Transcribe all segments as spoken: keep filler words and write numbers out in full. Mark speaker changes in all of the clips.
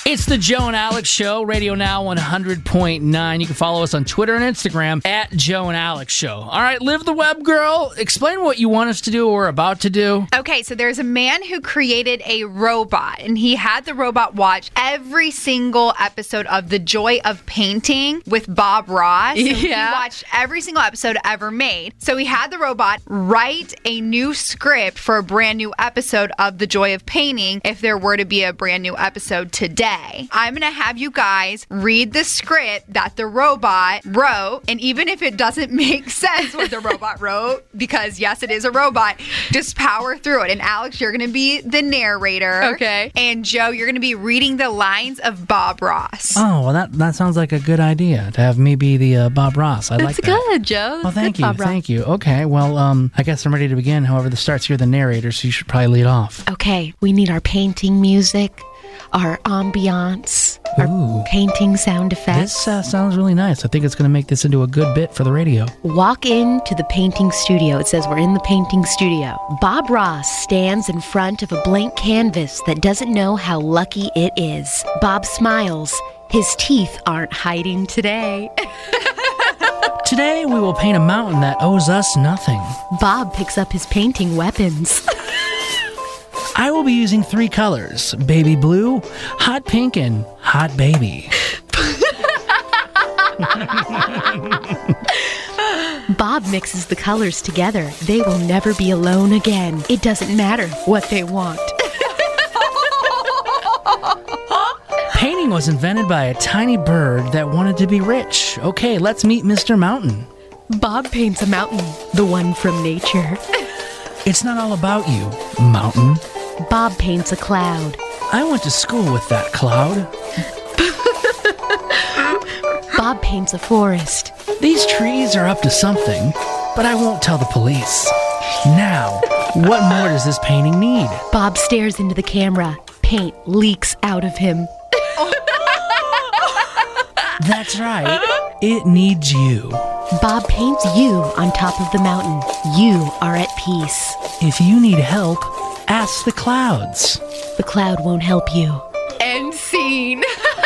Speaker 1: It's the Joe and Alex Show, Radio Now one hundred point nine. You can follow us on Twitter and Instagram at Joe and Alex Show. All right, Live the Web Girl, explain what you want us to do or we're about to do.
Speaker 2: Okay, so there's a man who created a robot, and he had the robot watch every single episode of The Joy of Painting with Bob Ross. So
Speaker 3: Yeah.
Speaker 2: He watched every single episode ever made. So he had the robot write a new script for a brand new episode of The Joy of Painting if there were to be a brand new episode today. I'm going to have you guys read the script that the robot wrote, and even if it doesn't make sense what the robot wrote, because yes, it is a robot, just power through it. And Alex, you're going to be the narrator.
Speaker 3: Okay.
Speaker 2: And Joe, you're going to be reading the lines of Bob Ross.
Speaker 1: Oh, well, that, that sounds like a good idea to have me be the uh, Bob Ross. I like
Speaker 3: That's
Speaker 1: that.
Speaker 3: good, Joe.
Speaker 1: Well, thank
Speaker 3: Good,
Speaker 1: you.
Speaker 3: Bob Ross.
Speaker 1: Thank you. Okay, well, um, I guess I'm ready to begin. However, this starts, you're the narrator, so you should probably lead off.
Speaker 3: Okay, we need our painting music, our ambiance, our
Speaker 1: Ooh.
Speaker 3: painting sound effects.
Speaker 1: This uh, sounds really nice. I think it's going to make this into a good bit for the radio.
Speaker 3: Walk into the painting studio. It says we're in the painting studio. Bob Ross stands in front of a blank canvas that doesn't know how lucky it is. Bob smiles. His teeth aren't hiding today.
Speaker 1: Today, we will paint a mountain that owes us nothing.
Speaker 3: Bob picks up his painting weapons.
Speaker 1: I will be using three colors, baby blue, hot pink, and hot baby.
Speaker 3: Bob mixes the colors together. They will never be alone again. It doesn't matter what they want.
Speaker 1: Painting was invented by a tiny bird that wanted to be rich. Okay, let's meet Mister Mountain.
Speaker 3: Bob paints a mountain, the one from nature.
Speaker 1: It's not all about you, Mountain.
Speaker 3: Bob paints a cloud.
Speaker 1: I went to school with that cloud.
Speaker 3: Bob paints a forest.
Speaker 1: These trees are up to something, but I won't tell the police. Now, what more does this painting need?
Speaker 3: Bob stares into the camera. Paint leaks out of him.
Speaker 1: That's right. It needs you.
Speaker 3: Bob paints you on top of the mountain. You are at peace.
Speaker 1: If you need help, ask the clouds.
Speaker 3: The cloud won't help you.
Speaker 2: End scene.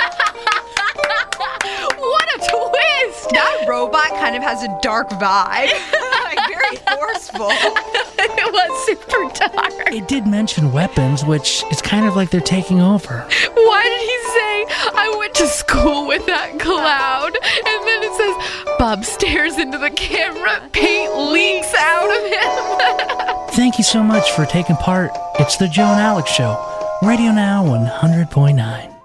Speaker 2: What a twist! That robot kind of has a dark vibe. Like very forceful.
Speaker 3: It was super dark.
Speaker 1: It did mention weapons, which is kind of like they're taking over.
Speaker 3: Why did he say, I went to school with that cloud? And then it says, Bob stares into the camera, paint leaks out of him.
Speaker 1: Thank you so much for taking part. It's the Joe and Alex Show, Radio Now one hundred point nine.